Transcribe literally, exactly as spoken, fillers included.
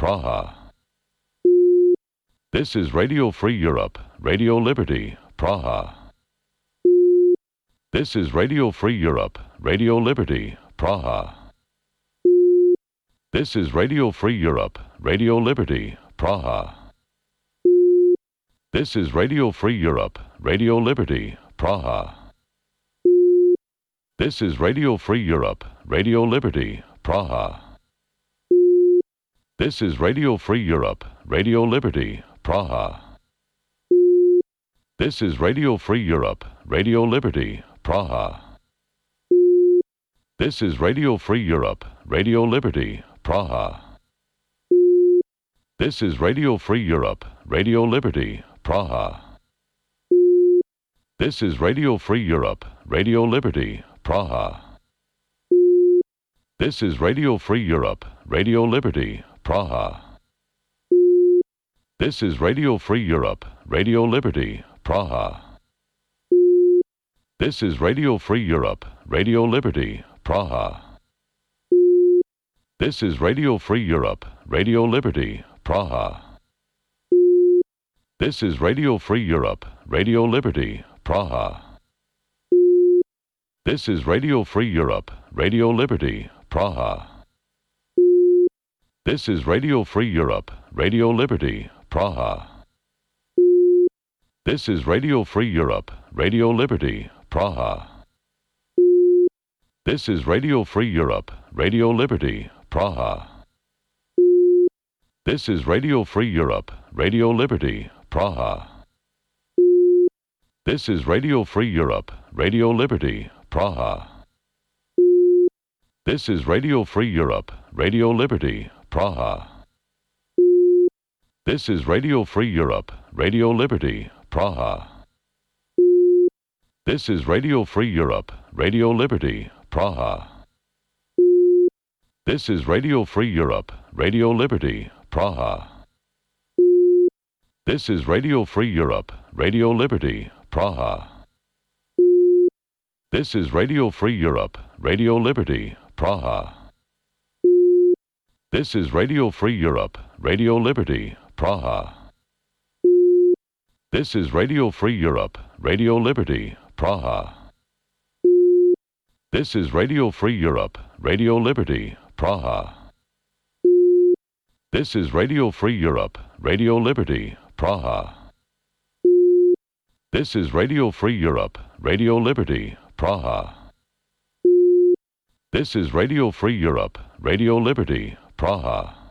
Praha. This is Radio Free Europe, Radio Liberty, Praha. This is Radio Free Europe, Radio Liberty, Praha. This is Radio Free Europe, Radio Liberty, Praha. This is Radio Free Europe, Radio Liberty, Praha. This is Radio Free Europe, Radio Liberty, Praha. This is Radio Free Europe, Radio Liberty, Praha. This is Radio Free Europe, Radio Liberty, Praha. This is Radio Free Europe, Radio Liberty, Praha. This is Radio Free Europe, Radio Liberty, Praha. This is Radio Free Europe, Radio Liberty, Praha. This is Radio Free Europe, Radio Liberty, Praha. This is Radio Free Europe, Radio Liberty, Praha. This is Radio Free Europe, Radio Liberty, Praha. This is Radio Free Europe, Radio Liberty, Praha. This is Radio Free Europe, Radio Liberty, Praha. This is Radio Free Europe, Radio Liberty, Praha. This is Radio Free Europe, Radio Liberty, Praha. This is Radio Free Europe, Radio Liberty, Praha. This is Radio Free Europe, Radio Liberty, Praha. This is Radio Free Europe, Radio Liberty, Praha. This is Radio Free Europe, Radio Liberty, Praha. This is Radio Free Europe, Radio Liberty, Praha. This is Radio Free Europe, Radio Liberty, Praha. This is Radio Free Europe, Radio Liberty, Praha. This is Radio Free Europe, Radio Liberty, Praha. This is Radio Free Europe, Radio Liberty, Praha. This is Radio Free Europe, Radio Liberty, Praha. This is Radio Free Europe, Radio Liberty, Praha. This is Radio Free Europe, Radio Liberty, Praha. This is Radio Free Europe, Radio Liberty, Praha. This is Radio Free Europe, Radio Liberty, Praha. This is Radio Free Europe, Radio Liberty, Praha. This is Radio Free Europe, Radio Liberty, Praha.